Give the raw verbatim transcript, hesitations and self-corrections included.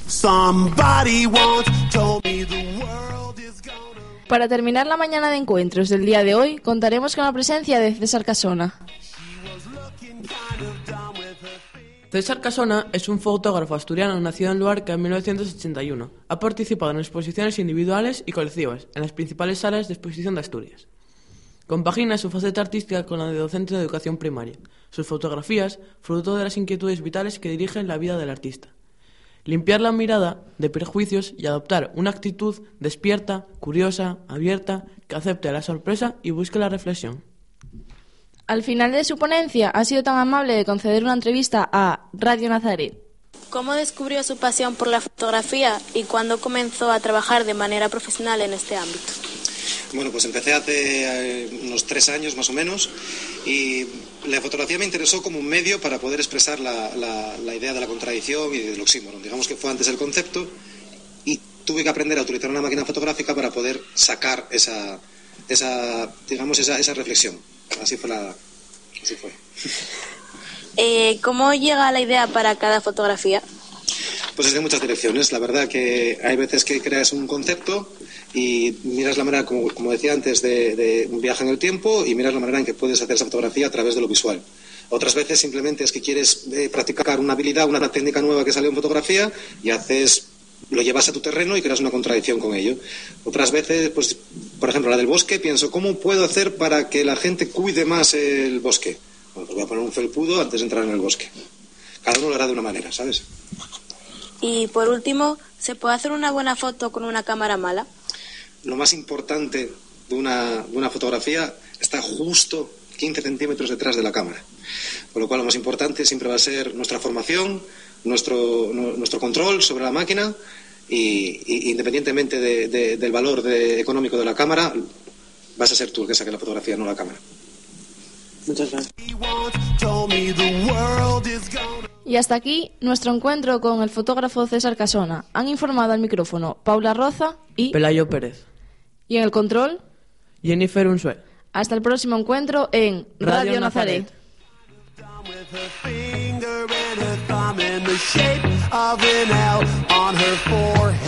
Para terminar la mañana de encuentros del día de hoy, contaremos con la presencia de César Casona. César Casona es un fotógrafo asturiano nacido en Luarca en mil novecientos ochenta y uno. Ha participado en exposiciones individuales y colectivas en las principales salas de exposición de Asturias. Compagina su faceta artística con la de docente de educación primaria. Sus fotografías, fruto de las inquietudes vitales que dirigen la vida del artista. Limpiar la mirada de prejuicios y adoptar una actitud despierta, curiosa, abierta, que acepte la sorpresa y busque la reflexión. Al final de su ponencia ha sido tan amable de conceder una entrevista a Radio Nazaret. ¿Cómo descubrió su pasión por la fotografía y cuándo comenzó a trabajar de manera profesional en este ámbito? Bueno, pues empecé hace eh, unos tres años más o menos y la fotografía me interesó como un medio para poder expresar la, la, la idea de la contradicción y del oxímoron. Digamos que fue antes el concepto y tuve que aprender a utilizar una máquina fotográfica para poder sacar esa, esa digamos, esa, esa reflexión. Así fue la, así fue. Eh, ¿Cómo llega la idea para cada fotografía? Pues desde muchas direcciones. La verdad que hay veces que creas un concepto y miras la manera, como, como decía antes, de, de un viaje en el tiempo y miras la manera en que puedes hacer esa fotografía a través de lo visual. Otras veces simplemente es que quieres eh, practicar una habilidad, una técnica nueva que sale en fotografía y haces, lo llevas a tu terreno y creas una contradicción con ello. Otras veces, pues, por ejemplo, la del bosque, pienso, ¿cómo puedo hacer para que la gente cuide más el bosque? Bueno, pues voy a poner un felpudo antes de entrar en el bosque. Cada uno lo hará de una manera, ¿sabes? Y por último, ¿se puede hacer una buena foto con una cámara mala? Lo más importante de una, de una fotografía está justo quince centímetros detrás de la cámara. Con lo cual, lo más importante siempre va a ser nuestra formación, nuestro, nuestro control sobre la máquina y, y independientemente de, de, del valor de, económico de la cámara, vas a ser tú el que saque la fotografía, no la cámara. Muchas gracias. Y hasta aquí nuestro encuentro con el fotógrafo César Casona. Han informado al micrófono Paula Roza y Pelayo Pérez. Y en el control, Jennifer Unsué. Hasta el próximo encuentro en Radio, Radio Nazaret. Nazaret.